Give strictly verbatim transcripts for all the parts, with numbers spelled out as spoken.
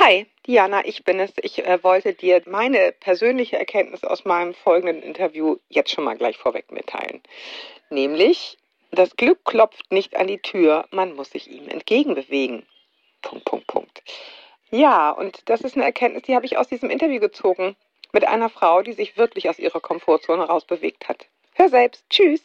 Hi, Diana, ich bin es. Ich äh, wollte dir meine persönliche Erkenntnis aus meinem folgenden Interview jetzt schon mal gleich vorweg mitteilen. Nämlich, das Glück klopft nicht an die Tür, man muss sich ihm entgegenbewegen. Punkt, Punkt, Punkt. Ja, und das ist eine Erkenntnis, die habe ich aus diesem Interview gezogen mit einer Frau, die sich wirklich aus ihrer Komfortzone rausbewegt hat. Hör selbst. Tschüss.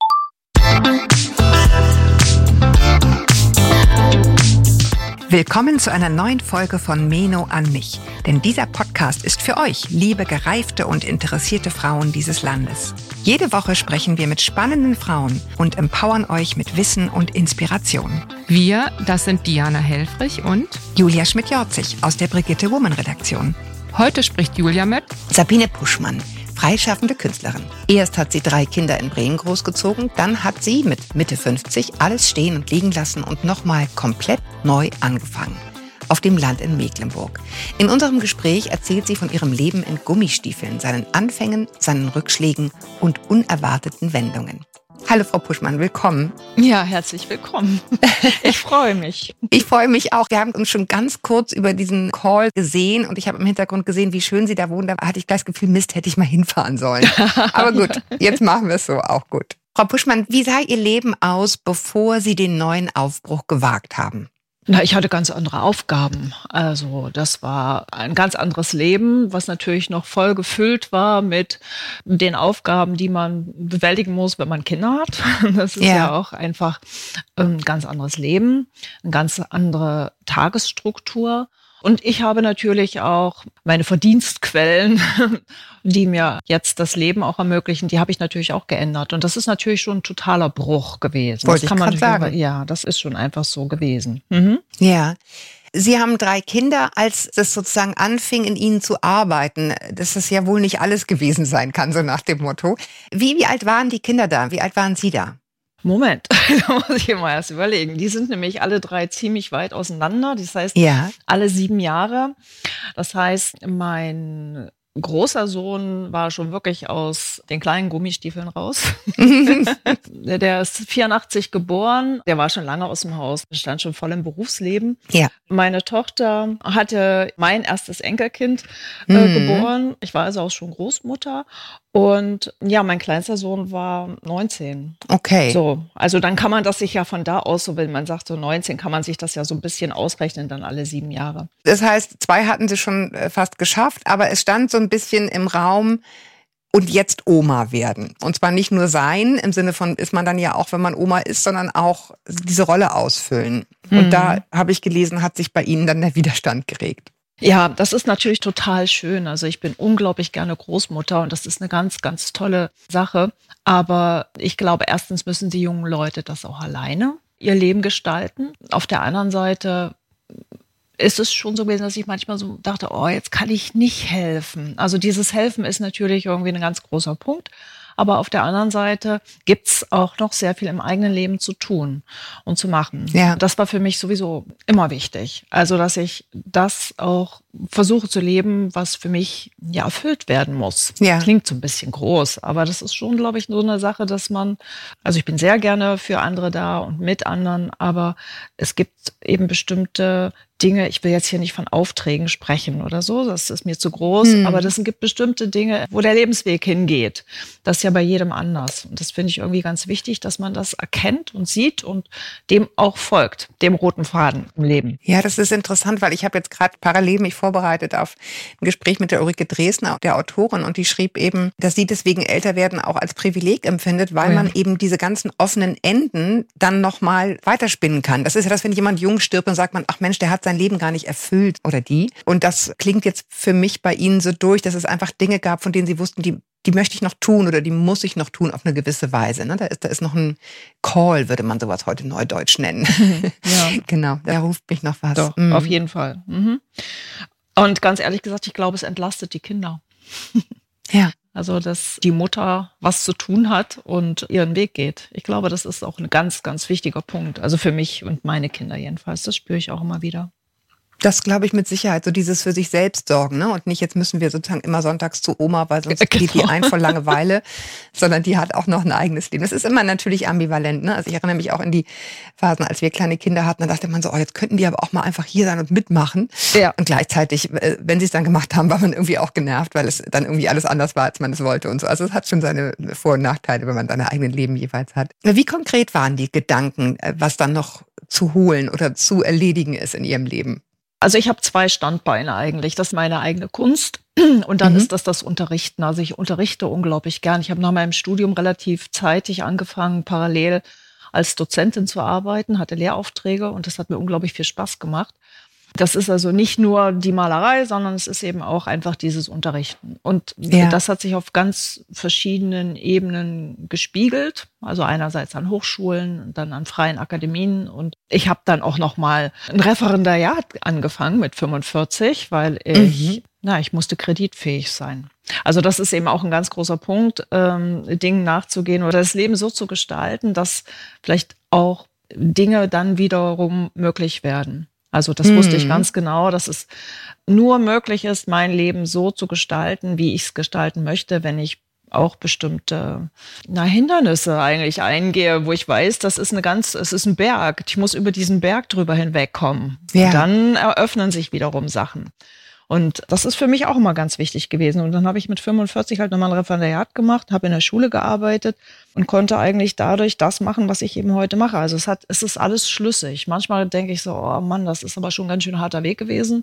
Willkommen zu einer neuen Folge von Meno an mich. Denn dieser Podcast ist für euch, liebe gereifte und interessierte Frauen dieses Landes. Jede Woche sprechen wir mit spannenden Frauen und empowern euch mit Wissen und Inspiration. Wir, das sind Diana Helfrich und Julia Schmidt-Jorzig aus der Brigitte Woman Redaktion. Heute spricht Julia mit Sabine Puschmann, freischaffende Künstlerin. Erst hat sie drei Kinder in Bremen großgezogen, dann hat sie mit Mitte fünfzig alles stehen und liegen lassen und nochmal komplett neu angefangen. Auf dem Land in Mecklenburg. In unserem Gespräch erzählt sie von ihrem Leben in Gummistiefeln, seinen Anfängen, seinen Rückschlägen und unerwarteten Wendungen. Hallo Frau Puschmann, willkommen. Ja, herzlich willkommen. Ich freue mich. Ich freue mich auch. Wir haben uns schon ganz kurz über diesen Call gesehen und ich habe im Hintergrund gesehen, wie schön Sie da wohnen. Da hatte ich gleich das Gefühl, Mist, hätte ich mal hinfahren sollen. Aber gut, jetzt machen wir es so, auch gut. Frau Puschmann, wie sah Ihr Leben aus, bevor Sie den neuen Aufbruch gewagt haben? Na, ich hatte ganz andere Aufgaben. Also das war ein ganz anderes Leben, was natürlich noch voll gefüllt war mit den Aufgaben, die man bewältigen muss, wenn man Kinder hat. Das ist ja, ja auch einfach ein ganz anderes Leben, eine ganz andere Tagesstruktur. Und ich habe natürlich auch meine Verdienstquellen, die mir jetzt das Leben auch ermöglichen, die habe ich natürlich auch geändert. Und das ist natürlich schon ein totaler Bruch gewesen. Wollte das kann ich man sagen. Über, ja, das ist schon einfach so gewesen. Mhm. Ja. Sie haben drei Kinder, als es sozusagen anfing, in Ihnen zu arbeiten, dass das ja wohl nicht alles gewesen sein kann, so nach dem Motto. Wie, wie alt waren die Kinder da? Wie alt waren Sie da? Moment, da muss ich mal erst überlegen. Die sind nämlich alle drei ziemlich weit auseinander. Das heißt, ja. alle sieben Jahre. Das heißt, mein großer Sohn war schon wirklich aus den kleinen Gummistiefeln raus. Der ist vierundachtzig geboren. Der war schon lange aus dem Haus. Stand schon voll im Berufsleben. Ja. Meine Tochter hatte mein erstes Enkelkind äh, mhm. geboren. Ich war also auch schon Großmutter. Und ja, mein kleinster Sohn war neunzehn. Okay. So, also dann kann man das sich ja von da aus, so wenn man sagt so neunzehn, kann man sich das ja so ein bisschen ausrechnen, dann alle sieben Jahre. Das heißt, zwei hatten Sie schon fast geschafft, aber es stand so ein bisschen im Raum, und jetzt Oma werden. Und zwar nicht nur sein, im Sinne von ist man dann ja auch, wenn man Oma ist, sondern auch diese Rolle ausfüllen. Mhm. Und da habe ich gelesen, hat sich bei Ihnen dann der Widerstand geregt. Ja, das ist natürlich total schön. Also ich bin unglaublich gerne Großmutter und das ist eine ganz, ganz tolle Sache. Aber ich glaube, erstens müssen die jungen Leute das auch alleine ihr Leben gestalten. Auf der anderen Seite ist es schon so gewesen, dass ich manchmal so dachte, oh, jetzt kann ich nicht helfen. Also dieses Helfen ist natürlich irgendwie ein ganz großer Punkt. Aber auf der anderen Seite gibt's auch noch sehr viel im eigenen Leben zu tun und zu machen. Ja. Das war für mich sowieso immer wichtig. Also, dass ich das auch versuche zu leben, was für mich ja erfüllt werden muss. Ja. Klingt so ein bisschen groß, aber das ist schon, glaube ich, so eine Sache, dass man, also ich bin sehr gerne für andere da und mit anderen, aber es gibt eben bestimmte Dinge, ich will jetzt hier nicht von Aufträgen sprechen oder so, das ist mir zu groß, hm. aber das gibt bestimmte Dinge, wo der Lebensweg hingeht. Das ist ja bei jedem anders. Und das finde ich irgendwie ganz wichtig, dass man das erkennt und sieht und dem auch folgt, dem roten Faden im Leben. Ja, das ist interessant, weil ich habe jetzt gerade parallel mich vorbereitet auf ein Gespräch mit der Ulrike Dresner, der Autorin, und die schrieb eben, dass sie deswegen Älterwerden auch als Privileg empfindet, weil oh ja. man eben diese ganzen offenen Enden dann nochmal weiterspinnen kann. Das ist ja das, wenn jemand jung stirbt, dann sagt man, ach Mensch, der hat sein Leben gar nicht erfüllt oder die. Und das klingt jetzt für mich bei Ihnen so durch, dass es einfach Dinge gab, von denen Sie wussten, die die möchte ich noch tun oder die muss ich noch tun auf eine gewisse Weise. Ne? Da ist, da ist noch ein Call, würde man sowas heute neudeutsch nennen. Ja. Genau, da ruft mich noch was. Doch, mhm. auf jeden Fall. Mhm. Und ganz ehrlich gesagt, ich glaube, es entlastet die Kinder. Ja. Also, dass die Mutter was zu tun hat und ihren Weg geht. Ich glaube, das ist auch ein ganz, ganz wichtiger Punkt. Also für mich und meine Kinder jedenfalls. Das spüre ich auch immer wieder. Das glaube ich mit Sicherheit, so dieses für sich selbst sorgen, ne? Und nicht, jetzt müssen wir sozusagen immer sonntags zu Oma, weil sonst Genau. geht die ein vor Langeweile, sondern die hat auch noch ein eigenes Leben. Das ist immer natürlich ambivalent, ne? Also ich erinnere mich auch in die Phasen, als wir kleine Kinder hatten, da dachte man so, oh, jetzt könnten die aber auch mal einfach hier sein und mitmachen. Ja. Und gleichzeitig, wenn sie es dann gemacht haben, war man irgendwie auch genervt, weil es dann irgendwie alles anders war, als man es wollte und so. Also es hat schon seine Vor- und Nachteile, wenn man seine eigenen Leben jeweils hat. Wie konkret waren die Gedanken, was dann noch zu holen oder zu erledigen ist in ihrem Leben? Also ich habe zwei Standbeine eigentlich. Das ist meine eigene Kunst und dann mhm. ist das das Unterrichten. Also ich unterrichte unglaublich gern. Ich habe nach meinem Studium relativ zeitig angefangen, parallel als Dozentin zu arbeiten, hatte Lehraufträge und das hat mir unglaublich viel Spaß gemacht. Das ist also nicht nur die Malerei, sondern es ist eben auch einfach dieses Unterrichten. Und ja. das hat sich auf ganz verschiedenen Ebenen gespiegelt. Also einerseits an Hochschulen und dann an freien Akademien. Und ich habe dann auch noch mal ein Referendariat angefangen mit fünfundvierzig, weil ich, mhm. na, ich musste kreditfähig sein. Also das ist eben auch ein ganz großer Punkt, ähm, Dingen nachzugehen oder das Leben so zu gestalten, dass vielleicht auch Dinge dann wiederum möglich werden. Also das wusste ich ganz genau, dass es nur möglich ist, mein Leben so zu gestalten, wie ich es gestalten möchte, wenn ich auch bestimmte na, Hindernisse eigentlich eingehe, wo ich weiß, das ist eine ganz, es ist ein Berg. Ich muss über diesen Berg drüber hinwegkommen. Ja. Und dann eröffnen sich wiederum Sachen. Und das ist für mich auch immer ganz wichtig gewesen. Und dann habe ich mit fünfundvierzig halt nochmal ein Referendariat gemacht, habe in der Schule gearbeitet und konnte eigentlich dadurch das machen, was ich eben heute mache. Also es hat, es ist alles schlüssig. Manchmal denke ich so, oh Mann, das ist aber schon ein ganz schön harter Weg gewesen.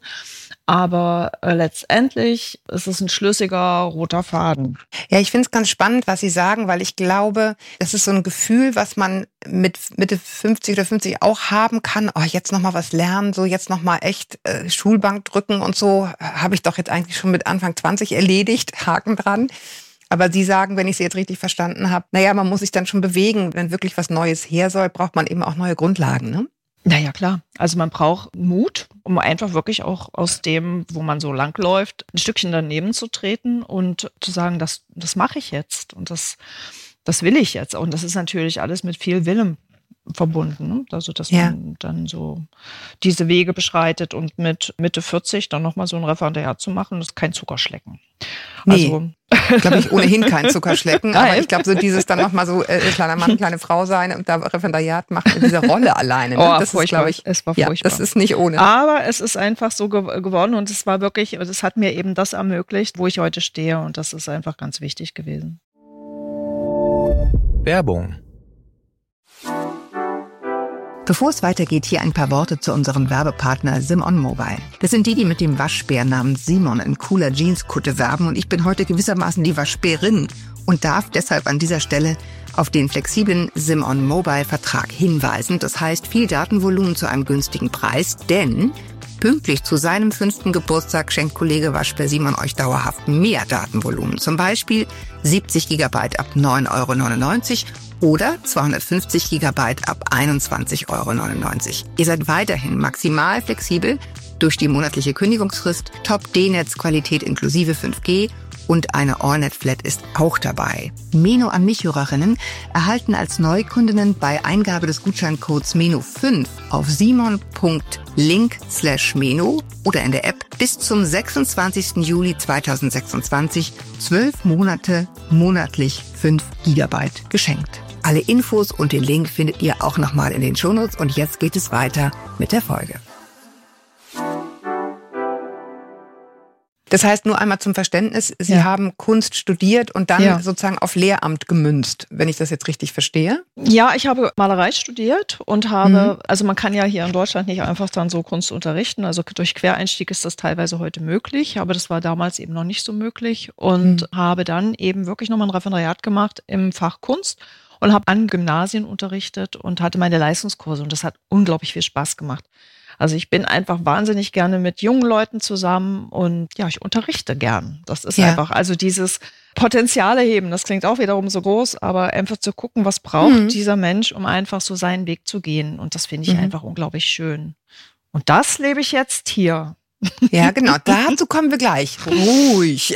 Aber äh, letztendlich ist es ein schlüssiger roter Faden. Ja, ich finde es ganz spannend, was Sie sagen, weil ich glaube, das ist so ein Gefühl, was man mit Mitte fünfzig oder fünfzig auch haben kann. Oh, jetzt noch mal was lernen, so jetzt noch mal echt äh, Schulbank drücken und so, habe ich doch jetzt eigentlich schon mit Anfang zwanzig erledigt, Haken dran. Aber Sie sagen, wenn ich Sie jetzt richtig verstanden habe, naja, man muss sich dann schon bewegen. Wenn wirklich was Neues her soll, braucht man eben auch neue Grundlagen, ne? Naja, klar. Also man braucht Mut, um einfach wirklich auch aus dem, wo man so langläuft, ein Stückchen daneben zu treten und zu sagen, das, das mache ich jetzt und das, das will ich jetzt. Und das ist natürlich alles mit viel Willen verbunden, ne? Also dass ja. man dann so diese Wege beschreitet und mit Mitte vierzig dann nochmal so ein Referendariat zu machen, das ist kein Zuckerschlecken. Nee, also, glaube ich, ohnehin kein Zuckerschlecken, aber ich glaube, so dieses dann nochmal so äh, kleiner Mann, kleine Frau sein und da Referendariat machen in dieser Rolle alleine. Ne? Oh, das ist, glaube ich, es war ja, furchtbar. Das ist nicht ohne. Aber es ist einfach so ge- geworden und es war wirklich, es hat mir eben das ermöglicht, wo ich heute stehe und das ist einfach ganz wichtig gewesen. Werbung. Bevor es weitergeht, hier ein paar Worte zu unserem Werbepartner Simon Mobile. Das sind die, die mit dem Waschbär namens Simon in cooler Jeanskutte werben und ich bin heute gewissermaßen die Waschbärin und darf deshalb an dieser Stelle auf den flexiblen Simon Mobile Vertrag hinweisen. Das heißt, viel Datenvolumen zu einem günstigen Preis, denn pünktlich zu seinem fünften Geburtstag schenkt Kollege Waschbär Simon euch dauerhaft mehr Datenvolumen. Zum Beispiel siebzig Gigabyte ab neun Euro neunundneunzig oder zweihundertfünfzig Gigabyte ab einundzwanzig Euro neunundneunzig. Ihr seid weiterhin maximal flexibel durch die monatliche Kündigungsfrist, Top-D-Netz-Qualität inklusive fünf G und eine AllNet-Flat ist auch dabei. Meno an mich-Hörerinnen erhalten als Neukundinnen bei Eingabe des Gutscheincodes Meno fünf auf simon.link slash Meno oder in der App bis zum sechsundzwanzigsten Juli zweitausendsechsundzwanzig zwölf Monate monatlich fünf Gigabyte geschenkt. Alle Infos und den Link findet ihr auch nochmal in den Shownotes und jetzt geht es weiter mit der Folge. Das heißt, nur einmal zum Verständnis, Sie ja. haben Kunst studiert und dann ja. sozusagen auf Lehramt gemünzt, wenn ich das jetzt richtig verstehe? Ja, ich habe Malerei studiert und habe, mhm. also man kann ja hier in Deutschland nicht einfach dann so Kunst unterrichten, also durch Quereinstieg ist das teilweise heute möglich, aber das war damals eben noch nicht so möglich und mhm. habe dann eben wirklich nochmal ein Referendariat gemacht im Fach Kunst und habe an Gymnasien unterrichtet und hatte meine Leistungskurse und das hat unglaublich viel Spaß gemacht. Also ich bin einfach wahnsinnig gerne mit jungen Leuten zusammen und ja, ich unterrichte gern. Das ist ja. einfach, also dieses Potenziale heben, das klingt auch wiederum so groß, aber einfach zu gucken, was braucht mhm. dieser Mensch, um einfach so seinen Weg zu gehen. Und das finde ich mhm. einfach unglaublich schön. Und das lebe ich jetzt hier. Ja, genau. Dazu kommen wir gleich. Ruhig.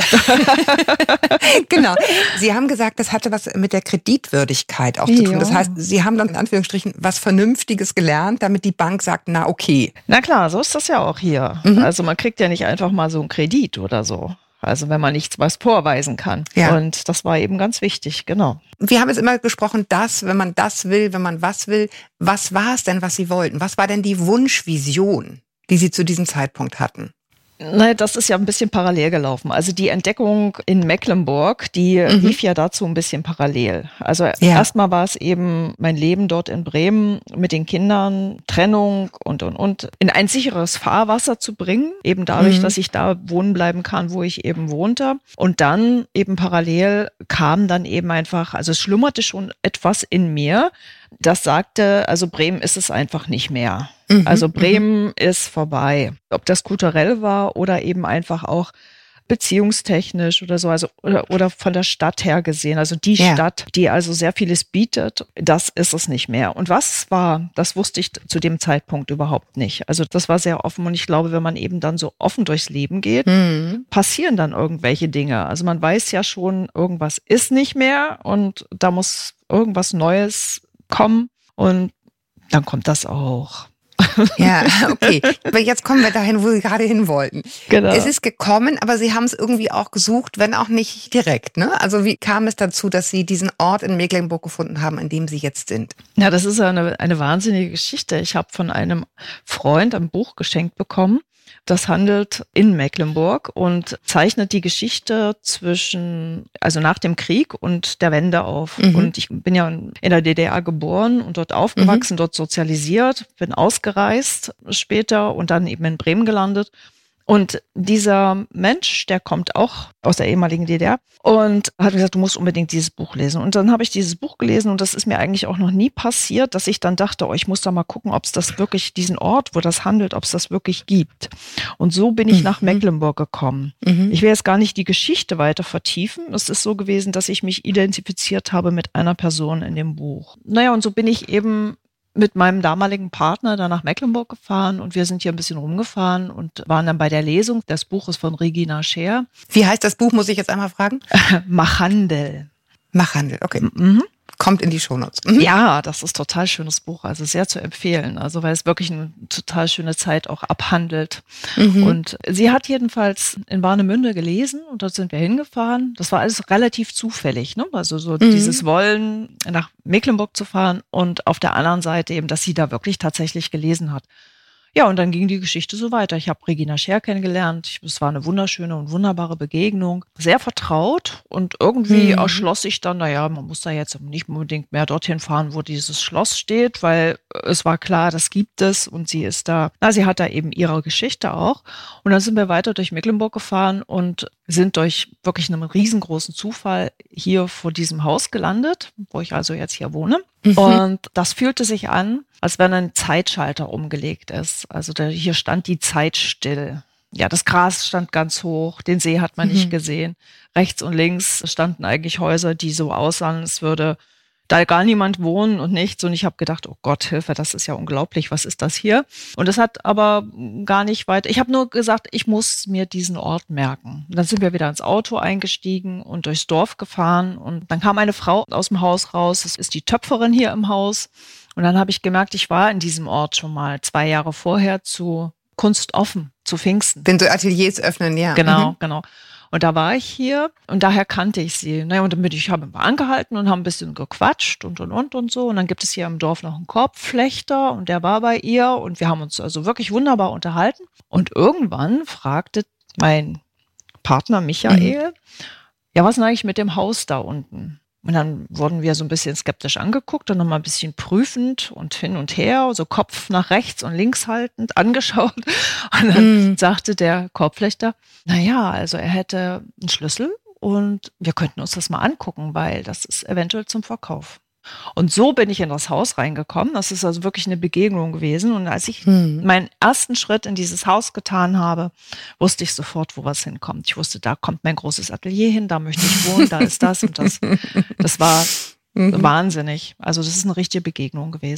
Genau. Sie haben gesagt, das hatte was mit der Kreditwürdigkeit auch zu tun. Ja. Das heißt, Sie haben dann in Anführungsstrichen was Vernünftiges gelernt, damit die Bank sagt, na okay. Na klar, so ist das ja auch hier. Mhm. Also man kriegt ja nicht einfach mal so einen Kredit oder so. Also wenn man nichts was vorweisen kann. Ja. Und das war eben ganz wichtig, genau. Wir haben jetzt immer gesprochen, das, wenn man das will, wenn man was will. Was war es denn, was Sie wollten? Was war denn die Wunschvision, die Sie zu diesem Zeitpunkt hatten? Nein, das ist ja ein bisschen parallel gelaufen. Also die Entdeckung in Mecklenburg, die Mhm. lief ja dazu ein bisschen parallel. Also Ja. erstmal war es eben mein Leben dort in Bremen mit den Kindern, Trennung und, und, und, in ein sicheres Fahrwasser zu bringen. Eben dadurch, Mhm. dass ich da wohnen bleiben kann, wo ich eben wohnte. Und dann eben parallel kam dann eben einfach, also es schlummerte schon etwas in mir, das sagte, also Bremen ist es einfach nicht mehr. Mhm. Also Bremen ist vorbei. Ob das kulturell war oder eben einfach auch beziehungstechnisch oder so, also oder, oder von der Stadt her gesehen. Also die Ja. Stadt, die also sehr vieles bietet, das ist es nicht mehr. Und was es war, das wusste ich zu dem Zeitpunkt überhaupt nicht. Also das war sehr offen und ich glaube, wenn man eben dann so offen durchs Leben geht, Mhm. passieren dann irgendwelche Dinge. Also man weiß ja schon, irgendwas ist nicht mehr und da muss irgendwas Neues kommen und dann kommt das auch. Ja, okay. Aber jetzt kommen wir dahin, wo Sie gerade hin wollten. Genau. Es ist gekommen, aber Sie haben es irgendwie auch gesucht, wenn auch nicht direkt, ne? Also wie kam es dazu, dass Sie diesen Ort in Mecklenburg gefunden haben, in dem Sie jetzt sind? Ja, das ist eine, eine wahnsinnige Geschichte. Ich habe von einem Freund ein Buch geschenkt bekommen. Das handelt in Mecklenburg und zeichnet die Geschichte zwischen, also nach dem Krieg und der Wende auf. Mhm. Und ich bin ja in der D D R geboren und dort aufgewachsen, dort sozialisiert, bin ausgereist später und dann eben in Bremen gelandet. Und dieser Mensch, der kommt auch aus der ehemaligen D D R und hat gesagt, du musst unbedingt dieses Buch lesen. Und dann habe ich dieses Buch gelesen und das ist mir eigentlich auch noch nie passiert, dass ich dann dachte, oh, ich muss da mal gucken, ob es das wirklich, diesen Ort, wo das handelt, ob es das wirklich gibt. Und so bin ich Mhm. nach Mecklenburg gekommen. Mhm. Ich will jetzt gar nicht die Geschichte weiter vertiefen. Es ist so gewesen, dass ich mich identifiziert habe mit einer Person in dem Buch. Naja, und so bin ich eben mit meinem damaligen Partner dann nach Mecklenburg gefahren und wir sind hier ein bisschen rumgefahren und waren dann bei der Lesung des Buches von Regina Scheer, Wie heißt das Buch, muss ich jetzt einmal fragen? Machhandel. Machhandel, okay. Mhm. Kommt in die Shownotes. Mhm. Ja, das ist total schönes Buch, also sehr zu empfehlen, also weil es wirklich eine total schöne Zeit auch abhandelt. Mhm. Und sie hat jedenfalls in Warnemünde gelesen und dort sind wir hingefahren. Das war alles relativ zufällig, ne? Also so Mhm. dieses Wollen, nach Mecklenburg zu fahren und auf der anderen Seite eben, dass sie da wirklich tatsächlich gelesen hat. Ja, und dann ging die Geschichte so weiter. Ich habe Regina Scheer kennengelernt. Ich- Es war eine wunderschöne und wunderbare Begegnung. Sehr vertraut und irgendwie Mhm. erschloss sich dann, naja, man muss da jetzt nicht unbedingt mehr dorthin fahren, wo dieses Schloss steht, weil es war klar, das gibt es und sie ist da, na, sie hat da eben ihre Geschichte auch. Und dann sind wir weiter durch Mecklenburg gefahren und sind durch wirklich einen riesengroßen Zufall hier vor diesem Haus gelandet, wo ich also jetzt hier wohne. Mhm. Und das fühlte sich an, als wenn ein Zeitschalter umgelegt ist. Also da, hier stand die Zeit still. Ja, das Gras stand ganz hoch, den See hat man Mhm. nicht gesehen. Rechts und links standen eigentlich Häuser, die so aussahen, als würde da gar niemand wohnen und nichts. Und ich habe gedacht, oh Gott, Hilfe, das ist ja unglaublich, was ist das hier? Und das hat aber gar nicht weiter. Ich habe nur gesagt, ich muss mir diesen Ort merken. Und dann sind wir wieder ins Auto eingestiegen und durchs Dorf gefahren. Und dann kam eine Frau aus dem Haus raus. Das ist die Töpferin hier im Haus. Und dann habe ich gemerkt, ich war in diesem Ort schon mal zwei Jahre vorher zu Kunst offen, zu Pfingsten. Wenn so Ateliers öffnen, ja. Genau, Mhm. genau. Und da war ich hier und daher kannte ich sie. Naja, und dann bin ich, habe mal angehalten und haben ein bisschen gequatscht und und und und so. Und dann gibt es hier im Dorf noch einen Korbflechter und der war bei ihr und wir haben uns also wirklich wunderbar unterhalten. Und irgendwann fragte mein Partner Michael, ja, was ist denn eigentlich mit dem Haus da unten? Und dann wurden wir so ein bisschen skeptisch angeguckt und nochmal ein bisschen prüfend und hin und her, so Kopf nach rechts und links haltend angeschaut. Und dann Mhm. sagte der Korbflechter, na ja, also er hätte einen Schlüssel und wir könnten uns das mal angucken, weil das ist eventuell zum Verkauf. Und so bin ich in das Haus reingekommen. Das ist also wirklich eine Begegnung gewesen. Und als ich Mhm. meinen ersten Schritt in dieses Haus getan habe, wusste ich sofort, wo was hinkommt. Ich wusste, da kommt mein großes Atelier hin, da möchte ich wohnen, da ist das und das. Das war Mhm. wahnsinnig. Also das ist eine richtige Begegnung gewesen.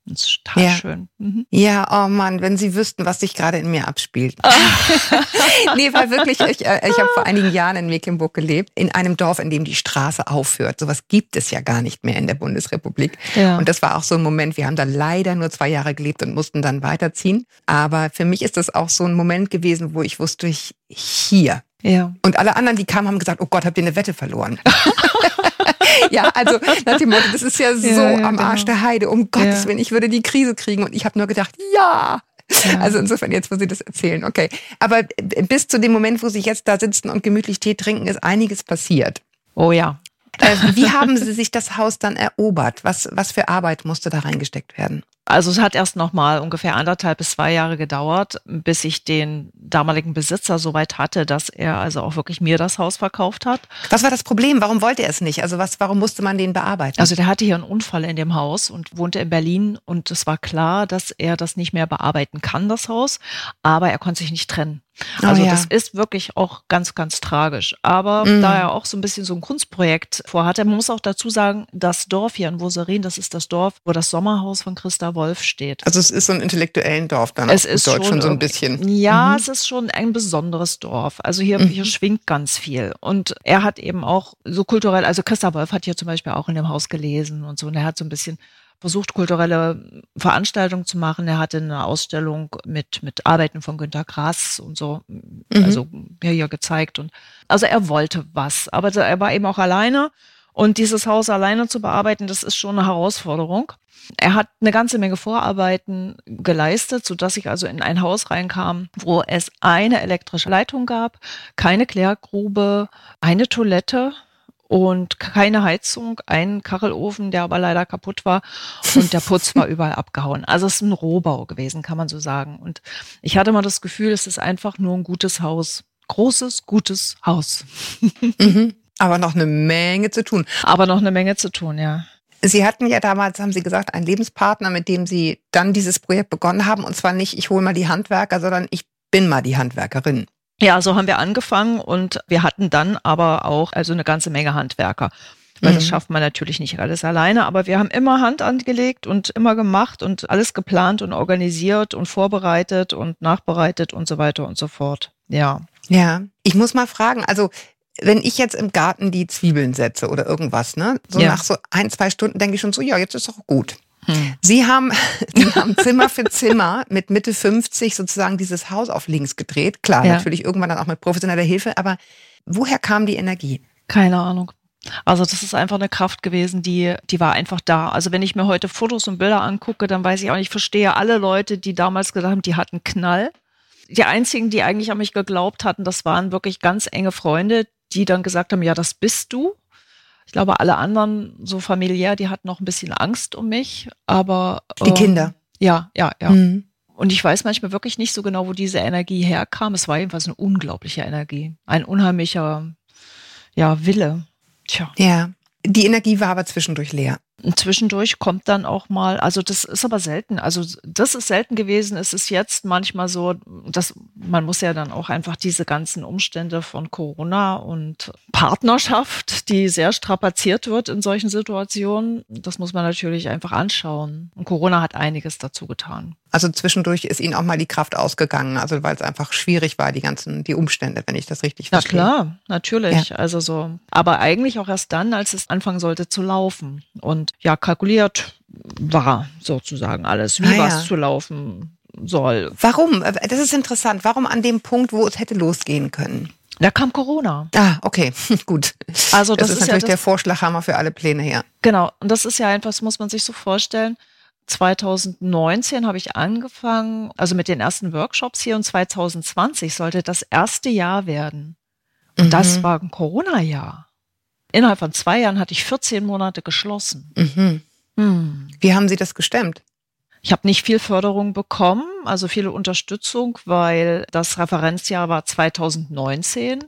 Das ist total ja. schön. Mhm. Ja, oh Mann, wenn Sie wüssten, was sich gerade in mir abspielt. Nee, weil wirklich, ich, äh, ich habe vor einigen Jahren in Mecklenburg gelebt, in einem Dorf, in dem die Straße aufhört. Sowas gibt es ja gar nicht mehr in der Bundesrepublik. Ja. Und das war auch so ein Moment, wir haben da leider nur zwei Jahre gelebt und mussten dann weiterziehen. Aber für mich ist das auch so ein Moment gewesen, wo ich wusste, ich hier. Ja. Und alle anderen, die kamen, haben gesagt, oh Gott, habt ihr eine Wette verloren? Ja, also nach dem Motto, das ist ja so ja, ja, am genau. Arsch der Heide, um Gottes Ja. Willen, ich würde die Krise kriegen. Und ich habe nur gedacht, ja. Ja. Also insofern, jetzt, wo Sie das erzählen, okay. Aber bis zu dem Moment, wo Sie jetzt da sitzen und gemütlich Tee trinken, ist einiges passiert. Oh ja. Äh, wie haben Sie sich das Haus dann erobert? Was, was für Arbeit musste da reingesteckt werden? Also es hat erst noch mal ungefähr anderthalb bis zwei Jahre gedauert, bis ich den damaligen Besitzer so weit hatte, dass er also auch wirklich mir das Haus verkauft hat. Was war das Problem? Warum wollte er es nicht? Also was, warum musste man den bearbeiten? Also der hatte hier einen Unfall in dem Haus und wohnte in Berlin und es war klar, dass er das nicht mehr bearbeiten kann, das Haus, aber er konnte sich nicht trennen. Also oh, ja. das ist wirklich auch ganz, ganz tragisch. Aber Mhm. da er auch so ein bisschen so ein Kunstprojekt vorhatte, man muss auch dazu sagen, das Dorf hier in Woserin, das ist das Dorf, wo das Sommerhaus von Christa Wolf steht. Also es ist so ein intellektuellen Dorf dann Es auf ist Deutsch schon so ein irg- bisschen. Ja, Mhm. es ist schon ein besonderes Dorf. Also hier, Mhm. hier schwingt ganz viel. Und er hat eben auch so kulturell, also Christa Wolf hat hier zum Beispiel auch in dem Haus gelesen und so. Und er hat so ein bisschen versucht, kulturelle Veranstaltungen zu machen. Er hatte eine Ausstellung mit, mit Arbeiten von Günter Grass und so, Mhm. also ja, hier gezeigt. Und also er wollte was, aber er war eben auch alleine. Und dieses Haus alleine zu bearbeiten, das ist schon eine Herausforderung. Er hat eine ganze Menge Vorarbeiten geleistet, sodass ich also in ein Haus reinkam, wo es eine elektrische Leitung gab, keine Klärgrube, eine Toilette und keine Heizung, einen Kachelofen, der aber leider kaputt war und der Putz war überall abgehauen. Also es ist ein Rohbau gewesen, kann man so sagen. Und ich hatte mal das Gefühl, es ist einfach nur ein gutes Haus. Großes, gutes Haus. Mhm. Aber noch eine Menge zu tun. Aber noch eine Menge zu tun, ja. Sie hatten ja damals, haben Sie gesagt, einen Lebenspartner, mit dem Sie dann dieses Projekt begonnen haben. Und zwar nicht, ich hole mal die Handwerker, sondern ich bin mal die Handwerkerin. Ja, so haben wir angefangen und wir hatten dann aber auch also eine ganze Menge Handwerker. Weil Mhm. das schafft man natürlich nicht alles alleine, aber wir haben immer Hand angelegt und immer gemacht und alles geplant und organisiert und vorbereitet und nachbereitet und so weiter und so fort. Ja. Ja, ich muss mal fragen, also wenn ich jetzt im Garten die Zwiebeln setze oder irgendwas, ne, so Ja. nach so ein, zwei Stunden denke ich schon so, ja, jetzt ist doch gut. Hm. Sie haben, Sie haben Zimmer für Zimmer mit Mitte fünfzig sozusagen dieses Haus auf links gedreht. Klar, Ja. natürlich irgendwann dann auch mit professioneller Hilfe, aber woher kam die Energie? Keine Ahnung. Also das ist einfach eine Kraft gewesen, die, die war einfach da. Also wenn ich mir heute Fotos und Bilder angucke, dann weiß ich auch nicht, ich verstehe alle Leute, die damals gesagt haben, die hatten Knall. Die einzigen, die eigentlich an mich geglaubt hatten, das waren wirklich ganz enge Freunde, die dann gesagt haben, ja, das bist du. Ich glaube, alle anderen, so familiär, die hatten noch ein bisschen Angst um mich, aber... Die ähm, Kinder. Ja, ja, ja. Mhm. Und ich weiß manchmal wirklich nicht so genau, wo diese Energie herkam. Es war jedenfalls eine unglaubliche Energie. Ein unheimlicher, ja, Wille. Tja. Ja, die Energie war aber zwischendurch leer. Und zwischendurch kommt dann auch mal, also das ist aber selten, also das ist selten gewesen, es ist jetzt manchmal so, dass man muss ja dann auch einfach diese ganzen Umstände von Corona und Partnerschaft, die sehr strapaziert wird in solchen Situationen, das muss man natürlich einfach anschauen. Und Corona hat einiges dazu getan. Also zwischendurch ist Ihnen auch mal die Kraft ausgegangen, also weil es einfach schwierig war, die ganzen, die Umstände, wenn ich das richtig Na verstehe. klar, natürlich. Ja. Also so, aber eigentlich auch erst dann, als es anfangen sollte zu laufen. Und ja, kalkuliert war sozusagen alles, wie Ah, was ja. zu laufen soll. Warum? Das ist interessant. Warum an dem Punkt, wo es hätte losgehen können? Da kam Corona. Ah, okay, gut. Also Das, das, ist ist ja natürlich das, der Vorschlaghammer für alle Pläne her. genau. Und das ist ja einfach, das muss man sich so vorstellen. zwanzig neunzehn habe ich angefangen, also mit den ersten Workshops hier und zwanzig zwanzig sollte das erste Jahr werden. Und Mhm. das war ein Corona-Jahr. Innerhalb von zwei Jahren hatte ich vierzehn Monate geschlossen. Mhm. Hm. Wie haben Sie das gestemmt? Ich habe nicht viel Förderung bekommen, also viele Unterstützung, weil das Referenzjahr war zwanzig neunzehn.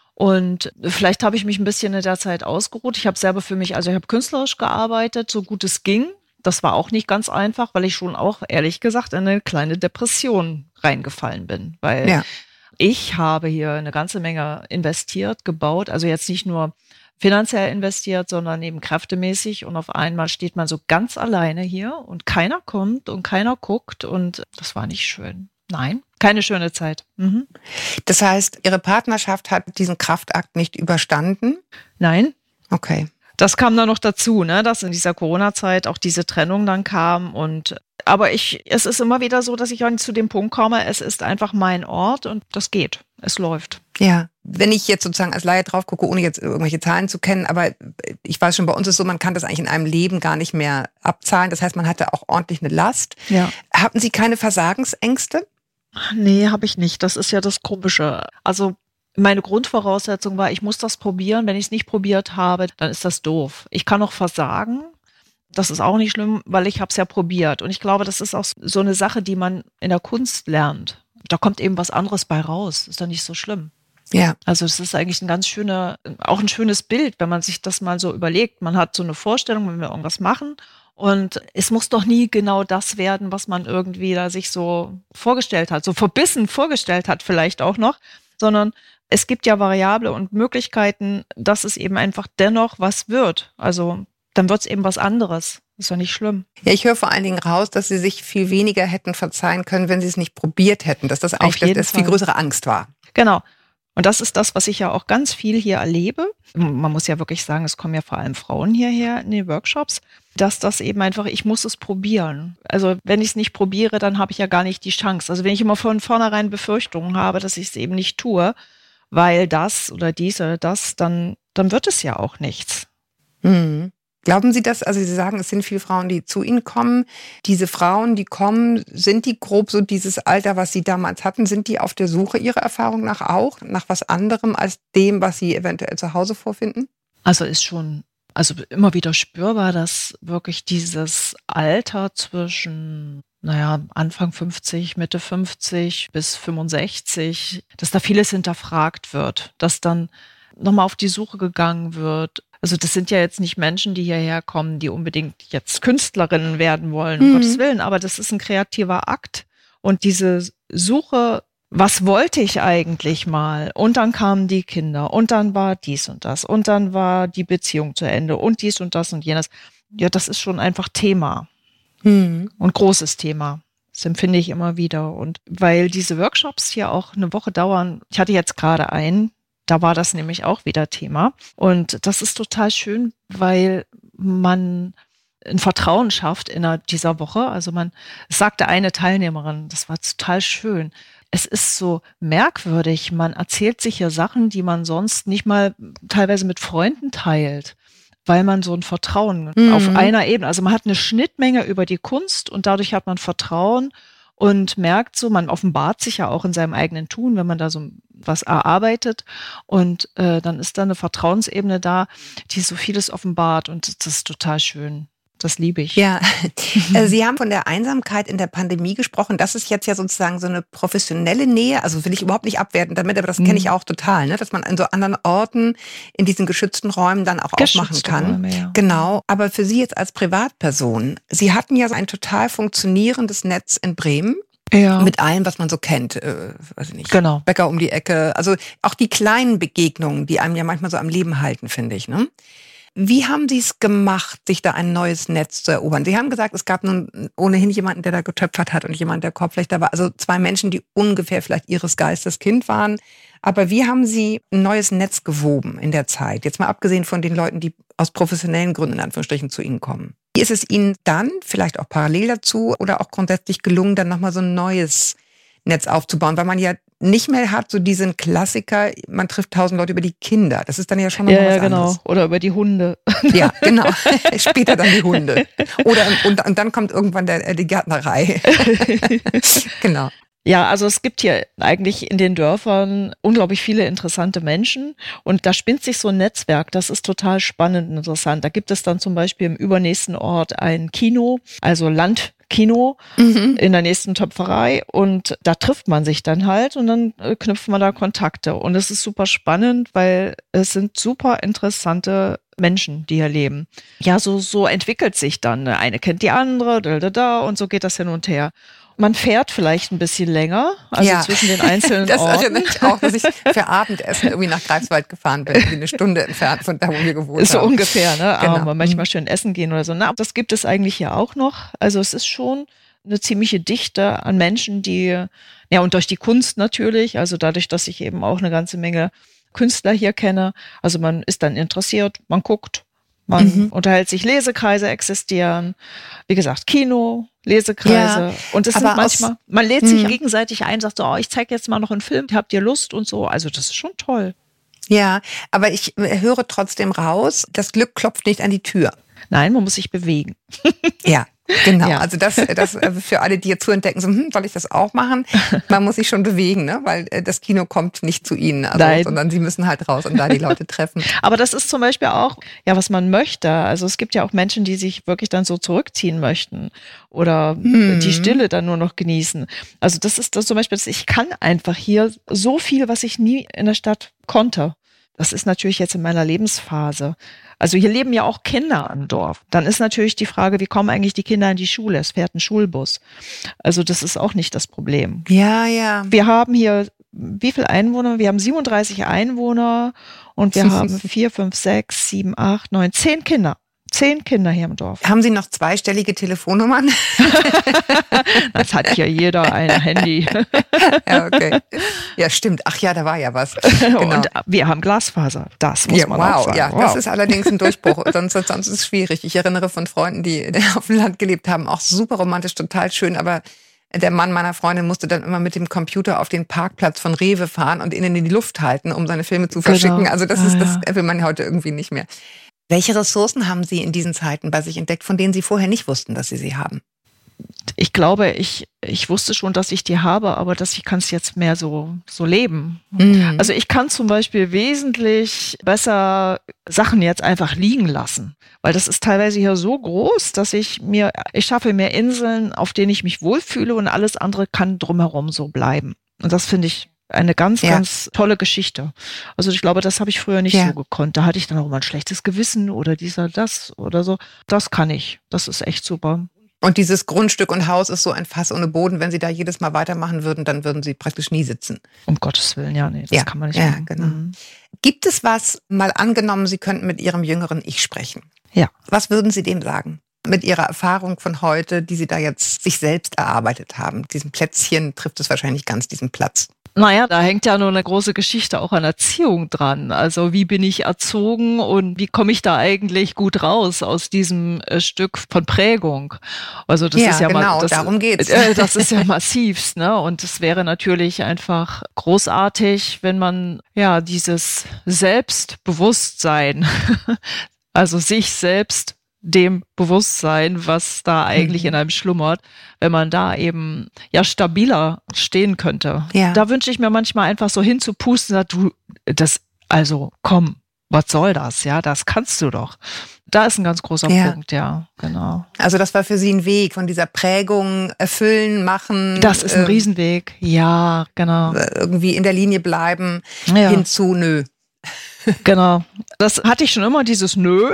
Und vielleicht habe ich mich ein bisschen in der Zeit ausgeruht. Ich habe selber für mich, also ich habe künstlerisch gearbeitet, so gut es ging. Das war auch nicht ganz einfach, weil ich schon auch, ehrlich gesagt, in eine kleine Depression reingefallen bin. Weil Ja. ich habe hier eine ganze Menge investiert, gebaut. Also jetzt nicht nur finanziell investiert, sondern eben kräftemäßig. Und auf einmal steht man so ganz alleine hier und keiner kommt und keiner guckt. Und das war nicht schön. Nein, keine schöne Zeit. Mhm. Das heißt, Ihre Partnerschaft hat diesen Kraftakt nicht überstanden? Nein. Okay. Das kam dann noch dazu, ne, dass in dieser Corona-Zeit auch diese Trennung dann kam. Und aber ich, es ist immer wieder so, dass ich auch zu dem Punkt komme, es ist einfach mein Ort und das geht. Es läuft. Ja, wenn ich jetzt sozusagen als Laie drauf gucke, ohne jetzt irgendwelche Zahlen zu kennen, aber ich weiß schon, bei uns ist es so, man kann das eigentlich in einem Leben gar nicht mehr abzahlen. Das heißt, man hatte auch ordentlich eine Last. Ja. Hatten Sie keine Versagensängste? Nee, habe ich nicht. Das ist ja das Komische. Also meine Grundvoraussetzung war, ich muss das probieren. Wenn ich es nicht probiert habe, dann ist das doof. Ich kann auch versagen. Das ist auch nicht schlimm, weil ich habe es ja probiert. Und ich glaube, das ist auch so eine Sache, die man in der Kunst lernt. Da kommt eben was anderes bei raus. Ist doch nicht so schlimm. Ja. Also es ist eigentlich ein ganz schöner, auch ein schönes Bild, wenn man sich das mal so überlegt. Man hat so eine Vorstellung, wenn wir irgendwas machen. Und es muss doch nie genau das werden, was man irgendwie da sich so vorgestellt hat, so verbissen vorgestellt hat vielleicht auch noch, sondern es gibt ja Variable und Möglichkeiten, dass es eben einfach dennoch was wird. Also dann wird es eben was anderes. Ist doch nicht schlimm. Ja, ich höre vor allen Dingen raus, dass Sie sich viel weniger hätten verzeihen können, wenn Sie es nicht probiert hätten, dass das eigentlich das, das viel größere Angst war. Genau. Und das ist das, was ich ja auch ganz viel hier erlebe. Man muss ja wirklich sagen, es kommen ja vor allem Frauen hierher in den Workshops, dass das eben einfach, ich muss es probieren. Also wenn ich es nicht probiere, dann habe ich ja gar nicht die Chance. Also wenn ich immer von vornherein Befürchtungen habe, dass ich es eben nicht tue, weil das oder dies oder das, dann, dann wird es ja auch nichts. Mhm. Glauben Sie das? Also Sie sagen, es sind viele Frauen, die zu Ihnen kommen. Diese Frauen, die kommen, sind die grob so dieses Alter, was Sie damals hatten? Sind die auf der Suche Ihrer Erfahrung nach auch, nach was anderem als dem, was Sie eventuell zu Hause vorfinden? Also ist schon, also immer wieder spürbar, dass wirklich dieses Alter zwischen, naja, Anfang fünfzig, Mitte fünfzig bis fünfundsechzig, dass da vieles hinterfragt wird, dass dann nochmal auf die Suche gegangen wird. Also das sind ja jetzt nicht Menschen, die hierher kommen, die unbedingt jetzt Künstlerinnen werden wollen, um mhm. Gottes Willen, aber das ist ein kreativer Akt. Und diese Suche, was wollte ich eigentlich mal? Und dann kamen die Kinder und dann war dies und das und dann war die Beziehung zu Ende und dies und das und jenes. Ja, das ist schon einfach Thema mhm. und großes Thema. Das empfinde ich immer wieder. Und weil diese Workshops hier auch eine Woche dauern, ich hatte jetzt gerade einen, da war das nämlich auch wieder Thema. Und das ist total schön, weil man ein Vertrauen schafft in dieser Woche. Also man, es sagte eine Teilnehmerin, das war total schön. Es ist so merkwürdig, man erzählt sich ja Sachen, die man sonst nicht mal teilweise mit Freunden teilt, weil man so ein Vertrauen mhm. auf einer Ebene, also man hat eine Schnittmenge über die Kunst und dadurch hat man Vertrauen und merkt so, man offenbart sich ja auch in seinem eigenen Tun, wenn man da so was erarbeitet und äh, dann ist da eine Vertrauensebene da, die so vieles offenbart und das ist total schön. Das liebe ich. Ja, Sie haben von der Einsamkeit in der Pandemie gesprochen. Das ist jetzt ja sozusagen so eine professionelle Nähe. Also will ich überhaupt nicht abwerten damit, aber das kenne ich auch total, ne? Dass man an so anderen Orten in diesen geschützten Räumen dann auch aufmachen kann. Räume, ja. Genau. Aber für Sie jetzt als Privatperson, Sie hatten ja so ein total funktionierendes Netz in Bremen. Ja. Mit allem, was man so kennt, äh, weiß ich nicht. Genau. Bäcker um die Ecke. Also auch die kleinen Begegnungen, die einem ja manchmal so am Leben halten, finde ich, ne? Wie haben Sie es gemacht, sich da ein neues Netz zu erobern? Sie haben gesagt, es gab nun ohnehin jemanden, der da getöpfert hat und jemand, der Korbflechter war. Also zwei Menschen, die ungefähr vielleicht Ihres Geistes Kind waren. Aber wie haben Sie ein neues Netz gewoben in der Zeit? Jetzt mal abgesehen von den Leuten, die aus professionellen Gründen in Anführungsstrichen zu Ihnen kommen. Wie ist es Ihnen dann, vielleicht auch parallel dazu oder auch grundsätzlich gelungen, dann nochmal so ein neues Netz aufzubauen? Weil man ja nicht mehr hat, so diesen Klassiker, man trifft tausend Leute über die Kinder. Das ist dann ja schon noch ja, mal was ja, genau. anderes. Oder über die Hunde. Ja, genau. Später dann die Hunde. Oder und, und dann kommt irgendwann der, die Gärtnerei. Genau. Ja, also es gibt hier eigentlich in den Dörfern unglaublich viele interessante Menschen und da spinnt sich so ein Netzwerk, das ist total spannend und interessant. Da gibt es dann zum Beispiel im übernächsten Ort ein Kino, also Landkino mhm. in der nächsten Töpferei und da trifft man sich dann halt und dann knüpft man da Kontakte und es ist super spannend, weil es sind super interessante Menschen, die hier leben. Ja, so, so entwickelt sich dann. Eine kennt die andere, da, da, da, und so geht das hin und her. Man fährt vielleicht ein bisschen länger, also ja. zwischen den einzelnen das Orten. Das erinnert mich auch, dass ich für Abendessen irgendwie nach Greifswald gefahren bin, irgendwie eine Stunde entfernt von da, wo wir gewohnt so haben. So ungefähr, ne? Genau. Aber manchmal schön essen gehen oder so. Na, das gibt es eigentlich hier auch noch. Also es ist schon eine ziemliche Dichte an Menschen, die, ja, und durch die Kunst natürlich, also dadurch, dass ich eben auch eine ganze Menge Künstler hier kenne. Also man ist dann interessiert, man guckt, man mhm. unterhält sich, Lesekreise existieren. Wie gesagt, Kino, Lesekreise. Ja, und es sind manchmal, man lädt sich mh. gegenseitig ein, sagt so, oh, ich zeige jetzt mal noch einen Film, habt ihr Lust und so. Also das ist schon toll. Ja, aber ich höre trotzdem raus, das Glück klopft nicht an die Tür. Nein, man muss sich bewegen. Ja. Genau, ja. Also das, das für alle, die jetzt zuhören, denken so, hm, soll ich das auch machen? Man muss sich schon bewegen, ne? Weil das Kino kommt nicht zu ihnen, also, sondern sie müssen halt raus und da die Leute treffen. Aber das ist zum Beispiel auch, ja, was man möchte. Also es gibt ja auch Menschen, die sich wirklich dann so zurückziehen möchten oder hm. die Stille dann nur noch genießen. Also das ist das zum Beispiel, ich kann einfach hier so viel, was ich nie in der Stadt konnte. Das ist natürlich jetzt in meiner Lebensphase. Also hier leben ja auch Kinder am Dorf. Dann ist natürlich die Frage, wie kommen eigentlich die Kinder in die Schule? Es fährt ein Schulbus. Also das ist auch nicht das Problem. Ja, ja. Wir haben hier, wie viele Einwohner? Wir haben siebenunddreißig Einwohner und wir haben vier, fünf, sechs, sieben, acht, neun, zehn Kinder. Zehn Kinder hier im Dorf. Haben Sie noch zweistellige Telefonnummern? Das hat ja jeder ein Handy. Ja, okay. Ja, stimmt. Ach ja, da war ja was. Genau. Und wir haben Glasfaser. Das muss ja, man wow, auch sagen. Ja, wow. Das ist allerdings ein Durchbruch. sonst, sonst ist es schwierig. Ich erinnere von Freunden, die auf dem Land gelebt haben, auch super romantisch, total schön, aber der Mann meiner Freundin musste dann immer mit dem Computer auf den Parkplatz von Rewe fahren und innen in die Luft halten, um seine Filme zu verschicken. Genau. Also das ja, ist, das ja. will man heute irgendwie nicht mehr. Welche Ressourcen haben Sie in diesen Zeiten bei sich entdeckt, von denen Sie vorher nicht wussten, dass Sie sie haben? Ich glaube, ich, ich wusste schon, dass ich die habe, aber dass ich kann es jetzt mehr so, so leben. Mhm. Also ich kann zum Beispiel wesentlich besser Sachen jetzt einfach liegen lassen, weil das ist teilweise hier so groß, dass ich mir, ich schaffe mehr Inseln, auf denen ich mich wohlfühle und alles andere kann drumherum so bleiben. Und das finde ich eine ganz, ja. ganz tolle Geschichte. Also ich glaube, das habe ich früher nicht ja. so gekonnt. Da hatte ich dann auch mal ein schlechtes Gewissen oder dieser, das oder so. Das kann ich. Das ist echt super. Und dieses Grundstück und Haus ist so ein Fass ohne Boden. Wenn Sie da jedes Mal weitermachen würden, dann würden Sie praktisch nie sitzen. Um Gottes Willen, ja, nee, das ja. kann man nicht ja, machen. Genau. Mhm. Gibt es was, mal angenommen, Sie könnten mit Ihrem jüngeren Ich sprechen? Ja. Was würden Sie dem sagen? Mit Ihrer Erfahrung von heute, die Sie da jetzt sich selbst erarbeitet haben. Diesem Plätzchen trifft es wahrscheinlich ganz, diesen Platz. Naja, da hängt ja nur eine große Geschichte auch an Erziehung dran. Also wie bin ich erzogen und wie komme ich da eigentlich gut raus aus diesem äh, Stück von Prägung? Also das ja, ist ja genau, mal, das, darum geht's. Äh, das ist ja massivst, ne? Und es wäre natürlich einfach großartig, wenn man ja dieses Selbstbewusstsein, also sich selbst dem Bewusstsein, was da eigentlich mhm. in einem schlummert, wenn man da eben ja stabiler stehen könnte. Ja. Da wünsche ich mir manchmal einfach so hinzupusten, sagt, du, das, also komm, was soll das? Ja, das kannst du doch. Da ist ein ganz großer ja. Punkt, ja, genau. Also das war für Sie ein Weg von dieser Prägung, erfüllen, machen. Das ist ein ähm, Riesenweg, ja, genau. Irgendwie in der Linie bleiben, ja. hinzu, nö. Genau. Das hatte ich schon immer, dieses Nö.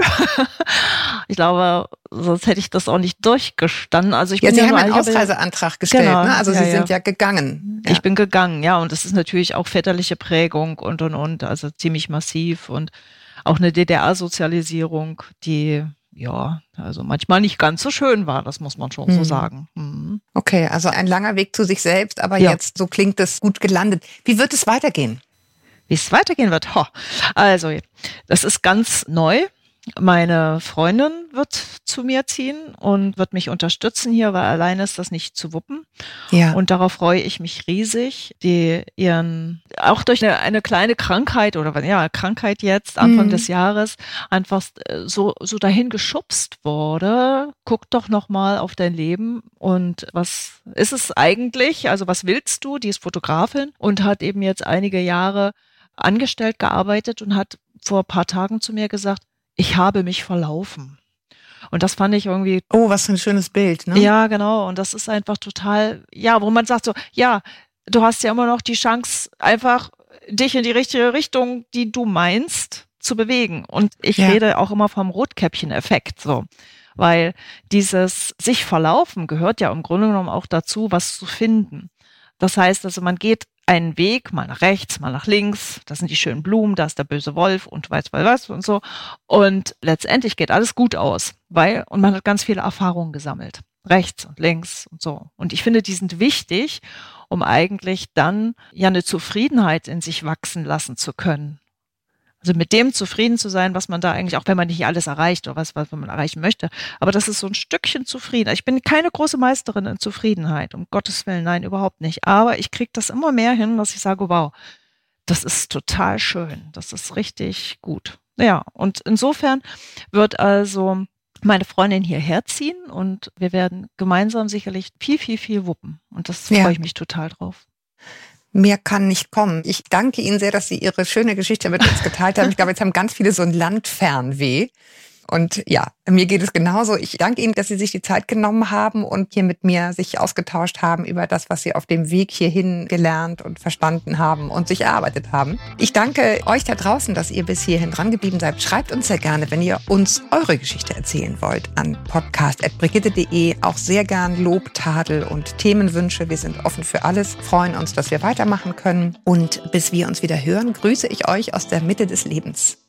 Ich glaube, sonst hätte ich das auch nicht durchgestanden. Also ich ja, bin Sie ja haben einen eigentlich, Ausreiseantrag gestellt, genau, ne? Also ja, Sie ja. sind ja gegangen. Ja. Ich bin gegangen, ja. Und das ist natürlich auch väterliche Prägung und, und, und. Also ziemlich massiv und auch eine D D R-Sozialisierung, die, ja, also manchmal nicht ganz so schön war. Das muss man schon mhm. so sagen. Mhm. Okay, also ein langer Weg zu sich selbst, aber ja. jetzt, so klingt es, gut gelandet. Wie wird es weitergehen? Wie es weitergehen wird? Ho. Also, das ist ganz neu. Meine Freundin wird zu mir ziehen und wird mich unterstützen hier, weil alleine ist das nicht zu wuppen. Ja. Und darauf freue ich mich riesig, die ihren, auch durch eine, eine kleine Krankheit oder ja, Krankheit jetzt, Anfang mhm. des Jahres, einfach so, so dahin geschubst wurde. Guck doch nochmal auf dein Leben und was ist es eigentlich? Also was willst du? Die ist Fotografin und hat eben jetzt einige Jahre angestellt gearbeitet und hat vor ein paar Tagen zu mir gesagt, ich habe mich verlaufen. Und das fand ich irgendwie... Oh, was für ein schönes Bild, ne? Ja, genau. Und das ist einfach total, ja, wo man sagt so, ja, du hast ja immer noch die Chance, einfach dich in die richtige Richtung, die du meinst, zu bewegen. Und ich ja. rede auch immer vom Rotkäppchen-Effekt, so. weil dieses sich verlaufen gehört ja im Grunde genommen auch dazu, was zu finden. Das heißt also, man geht einen Weg, mal nach rechts, mal nach links, da sind die schönen Blumen, da ist der böse Wolf und weiß weiß was und so. Und letztendlich geht alles gut aus, weil, und man hat ganz viele Erfahrungen gesammelt. Rechts und links und so. Und ich finde, die sind wichtig, um eigentlich dann ja eine Zufriedenheit in sich wachsen lassen zu können. Also mit dem zufrieden zu sein, was man da eigentlich, auch wenn man nicht alles erreicht oder was, was man erreichen möchte, aber das ist so ein Stückchen zufrieden. Ich bin keine große Meisterin in Zufriedenheit, um Gottes Willen, nein, überhaupt nicht. Aber ich kriege das immer mehr hin, dass ich sage, wow, das ist total schön, das ist richtig gut. Ja, und insofern wird also meine Freundin hierher ziehen und wir werden gemeinsam sicherlich viel, viel, viel wuppen. Und das Ja. freue ich mich total drauf. Mehr kann nicht kommen. Ich danke Ihnen sehr, dass Sie Ihre schöne Geschichte mit uns geteilt haben. Ich glaube, jetzt haben ganz viele so ein Landfernweh. Und ja, mir geht es genauso. Ich danke Ihnen, dass Sie sich die Zeit genommen haben und hier mit mir sich ausgetauscht haben über das, was Sie auf dem Weg hierhin gelernt und verstanden haben und sich erarbeitet haben. Ich danke euch da draußen, dass ihr bis hierhin dran geblieben seid. Schreibt uns sehr gerne, wenn ihr uns eure Geschichte erzählen wollt, an podcast at brigitte punkt de. Auch sehr gern Lob, Tadel und Themenwünsche. Wir sind offen für alles, freuen uns, dass wir weitermachen können. Und bis wir uns wieder hören, grüße ich euch aus der Mitte des Lebens.